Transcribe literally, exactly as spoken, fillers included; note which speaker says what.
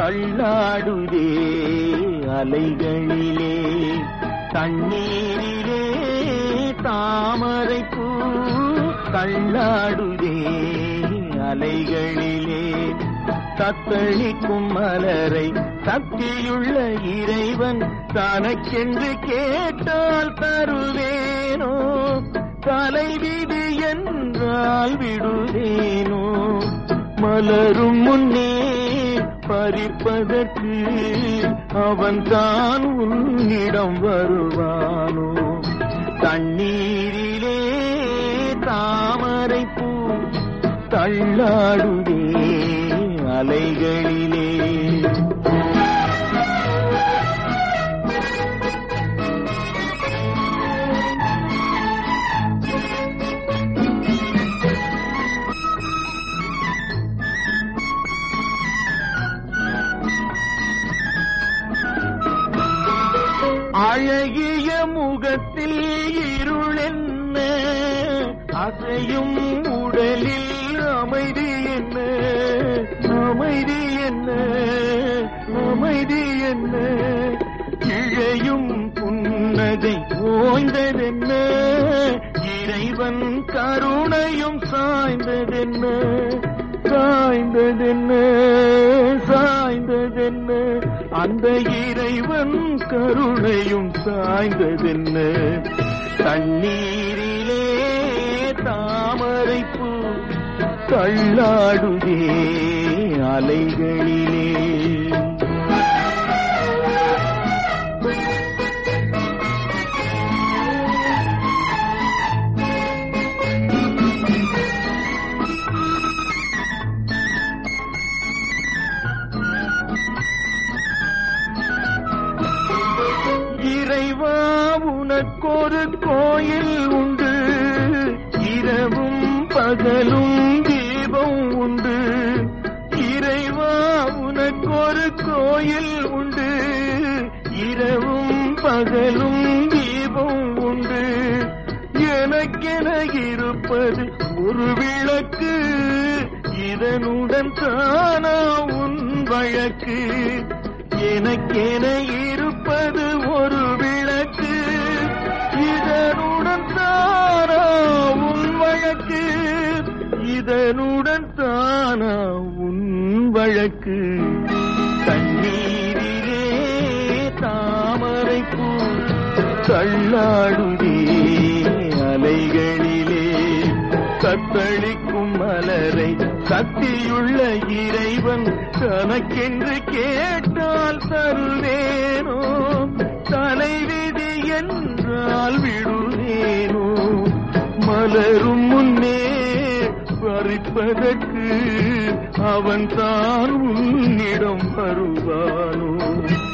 Speaker 1: தள்ளாடுதே அலைகளிலே தண்ணீரிலே தாமரைப்பூ தள்ளாடுதே அலைகளிலே தத்தளிக்கும் மலரை சக்தியுள்ள இறைவன் தனக்கென்று கேட்டால் தருவேனோ தலைவிதி என்றால் விடுவேனோ மலரும் முன்னே பறிப்பதற்கு அவன் தான் உன்னிடம் வருவானோ தண்ணீரிலே தாமரைப்பூ தள்ளாடுதே அலைகளிலே அழகிய முகத்தில் இருள் என்ன அசையும் உடலில் அமைதி என்ன அமைதி என்ன அமைதி என்ன இழையும் புன்னகை ஓய்ந்ததென்ன இறைவன் கருணையும் சாய்ந்ததென்ன சாய்ந்ததென்ன சாய்ந்ததென்ன அந்த இறைவன் கருணையும் சாய்ந்ததென்ன தண்ணீரிலே தாமரைப்பூ தள்ளாடுதே அலைகளிலே இறைவா உனக்கொரு கோயில் உண்டு இரவும் பகலும் தீபம் உண்டு இறைவா உனக்கொரு கோயில் உண்டு இரவும் பகலும் தீபம் உண்டு எனக்கென இருப்பது ஒரு விளக்கு இதனுடன் தானா உன் வழக்கு எனக்கென இருப்பது ஒரு விளக்கு இதனுடன் தானா உன் வழக்கு இதனுடன் தானா உன் வழக்கு தண்ணீரிலே தாமரைப்பூ தள்ளாடுதே அலைகளிலே தத்தளிக்கும் மலரை சக்தியுள்ள இறைவன் தனக்கென்று கேட்டால் தருவேனோ தலைவிதி என்றால் விடுவேனோ மலரும் முன்னே பறிப்பதற்கு அவன் தான் உன்னிடம் வருவானோ